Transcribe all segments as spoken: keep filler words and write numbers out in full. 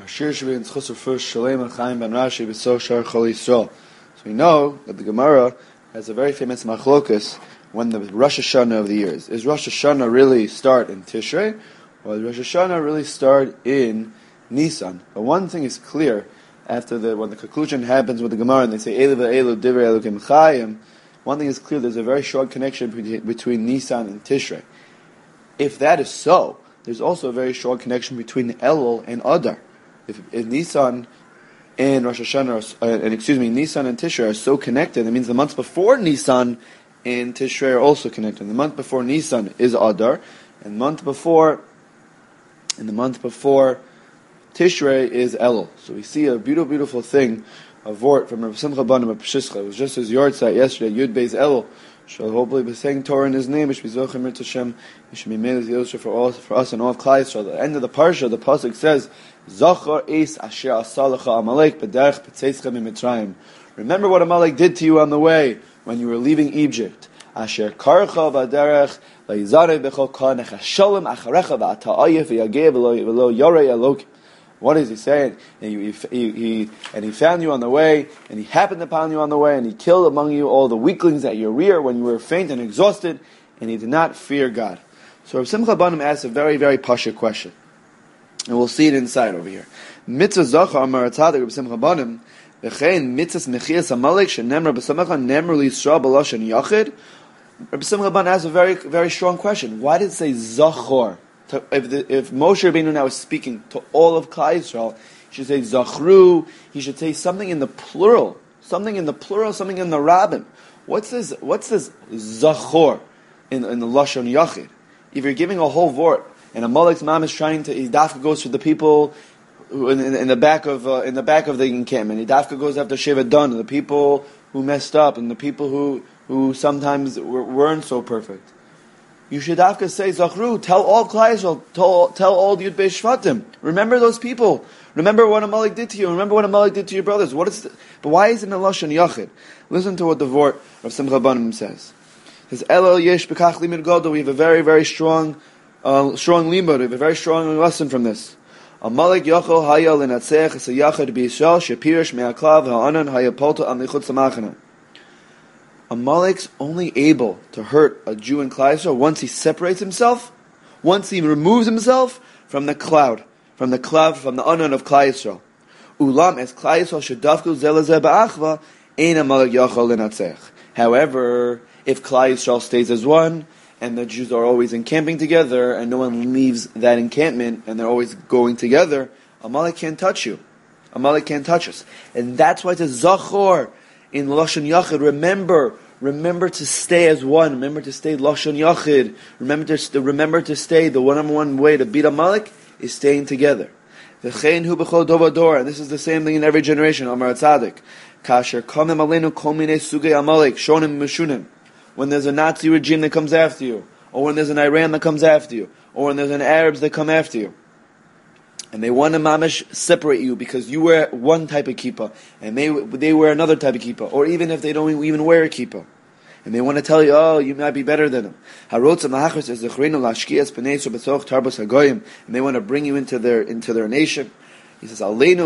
Shir Shavin Tzchus First Shalem Chaim Ben Rashi B'So Shar Chol Yisrael. So we know that the Gemara has a very famous machlokus when the Rosh Hashanah of the years. Is Rosh Hashanah really start in Tishrei, or does Rosh Hashanah really start in Nisan? But one thing is clear after the when the conclusion happens with the Gemara and they say Elu ve'elu divrei Elokim Chayim. One thing is clear: there's a very short connection between Nisan and Tishrei. If that is so, there's also a very short connection between Elul and Adar. If, if Nisan and Rosh Hashanah, are, uh, and excuse me, Nisan and Tishrei are so connected, that means the months before Nisan and Tishrei are also connected. The month before Nisan is Adar, and the month before, and the month before Tishrei is Elul. So we see a beautiful, beautiful thing, a vort from Rav Simcha Banim of Pshischa. It was just his yard site yesterday, Yud Beis Elul. Shall hopefully be saying Torah in his name. It should be Zochim Ritz Hashem. It should be made as Yosef for all for us and all of Klal Yisrael. At the end of the parsha, the pasuk says, "Zachar es asher asalacha Amalek b'derech b'tzeitzcha miMitzrayim." Remember what Amalek did to you on the way when you were leaving Egypt. Asher karcha b'derech v'yizarei b'chol kanech hasholem acharecha v'ata'ayif v'yageh v'lo yorei elokim. What is he saying? And he, he, he, and he found you on the way, and he happened upon you on the way, and he killed among you all the weaklings at your rear when you were faint and exhausted, and he did not fear God. So Rav Simcha Banim asks a very, very pasha question. And we'll see it inside over here. Mitzvah Zachar Amar Tzadik Rav Simcha Banim, V'chein mitzvah Mechias Amalek shenemra b'samacha nemru l'Yisrael b'lashon yachid. Rav Simcha Banim asks a very, very strong question. Why did it say Zachor? If, the, if Moshe Rabbeinu now is speaking to all of Klal Yisrael, he should say Zachru. He should say something in the plural, something in the plural, something in the Rabbim. What's this? What's this Zachor in, in the Lashon Yachid? If you're giving a whole vort and a Malek's mom is trying to, Dafka goes to the people who, in, in, in the back of uh, in the back of the encampment. Dafka goes after Sheva Dan, the people who messed up and the people who who sometimes were, weren't so perfect. You should dafka say, Zachru, tell all of Klal Yisrael, tell, tell all the Yud Beis Shvatim. Remember those people. Remember what Amalek did to you. Remember what Amalek did to your brothers. What is the, but why is it in Lashon Yachid? Listen to what the Vort of Simcha Banim says. It says, Elul yesh b'kach limud gadol. We have a very, very strong, uh, strong limud. We have a very strong lesson from this. Amalek yachol haya l'natzech es yachid b'Yisrael shepirish me'aklav ha'anan haya polto am lichutz ha'machana. Amalek's only able to hurt a Jew in Klal Yisrael once he separates himself, once he removes himself from the cloud, from the cloud, from the unknown of Klal Yisrael. Ulam es Klal Yisrael shedafku zelazeh ba'achva, ein Amalek yachol l'natzech. However, if Klal Yisrael stays as one, and the Jews are always encamping together, and no one leaves that encampment, and they're always going together, Amalek can't touch you. Amalek can't touch us. And that's why it says, Zachor, in Lashon Yachid, remember, remember to stay as one. Remember to stay Lashon Yachid. Remember to remember to stay. The one on one way to beat Amalek is staying together. V'chein hu b'chol dor v'dor, and this is the same thing in every generation. Amar Tzadik, kasher kamem aleinu kol minei sugei Amalek shonim meshunim. When there's a Nazi regime that comes after you, or when there's an Iran that comes after you, or when there's an Arabs that come after you, and they want to mamish separate you because you wear one type of kippah and they they wear another type of kippah, or even if they don't even wear a kippah, and they want to tell you, oh, you might be better than them. And they want to bring you into their into their nation. He says, and then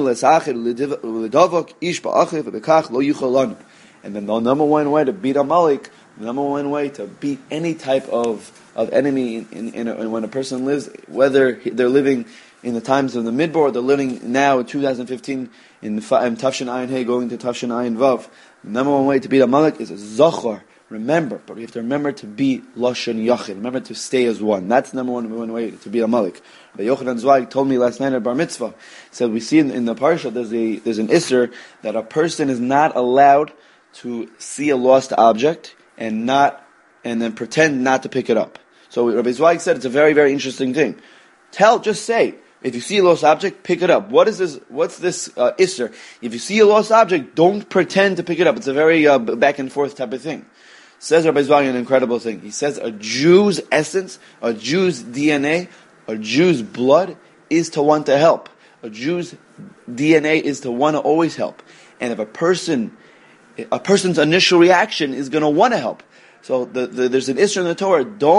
the number one way to beat Amalek, the number one way to beat any type of, of enemy in, in, in, a, in when a person lives, whether they're living in the times of the Midbar, or they're living now in two thousand fifteen in, in Tafshin Ayin Hey going to Tafshin Ayin Vav. The number one way to beat Amalek is a Zachor. Remember, but we have to remember to be Lashon Yachid. Remember to stay as one. That's the number one, one way to beat Amalek. But Yochanan Zweig told me last night at Bar Mitzvah, he said we see in, in the Parsha there's a there's an Isser that a person is not allowed to see a lost object and not and then pretend not to pick it up. So Rabbi Zweig said it's a very, very interesting thing. Tell, just say, if you see a lost object, pick it up. What is this? What's this uh, Isser? If you see a lost object, don't pretend to pick it up. It's a very uh, back and forth type of thing. Says Rabbi Zweig an incredible thing. He says a Jew's essence, a Jew's D N A, a Jew's blood is to want to help. A Jew's D N A is to want to always help. And if a person, a person's initial reaction is going to want to help. So the, the, there's an Isser in the Torah. Don't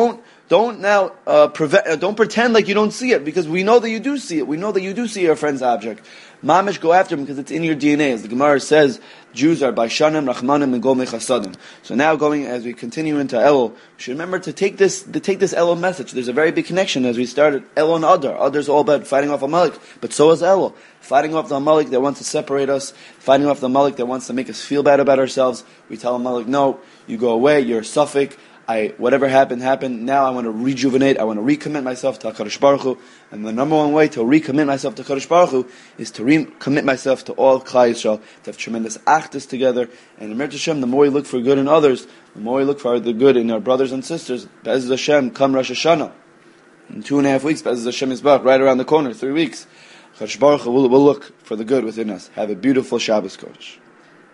don't now uh, prevent, uh, don't pretend like you don't see it, because we know that you do see it. We know that you do see your friend's object. Mamish, go after him because it's in your D N A. As the Gemara says, Jews are Baishanim, Rachmanim, and Gomei Chasadim. So now, going as we continue into Elul, we should remember to take this to take this Elul message. There's a very big connection as we started Elul and Adar. Adar's all about fighting off Amalek, but so is Elul, fighting off the Amalek that wants to separate us, fighting off the Amalek that wants to make us feel bad about ourselves. We tell Amalek, no, you go away. You're a suffix. I, whatever happened, happened. Now I want to rejuvenate. I want to recommit myself to HaKadosh Baruch Hu. And the number one way to recommit myself to HaKadosh Baruch Hu is to recommit myself to all Klal Yisrael, to have tremendous achdus together. And in Mir Hashem, the more we look for good in others, the more we look for the good in our brothers and sisters. Be'ez Hashem, come Rosh Hashanah. In two and a half weeks, Be'ez Hashem is back, right around the corner, three weeks. HaKadosh Baruch Hu will, will look for the good within us. Have a beautiful Shabbos Kodesh.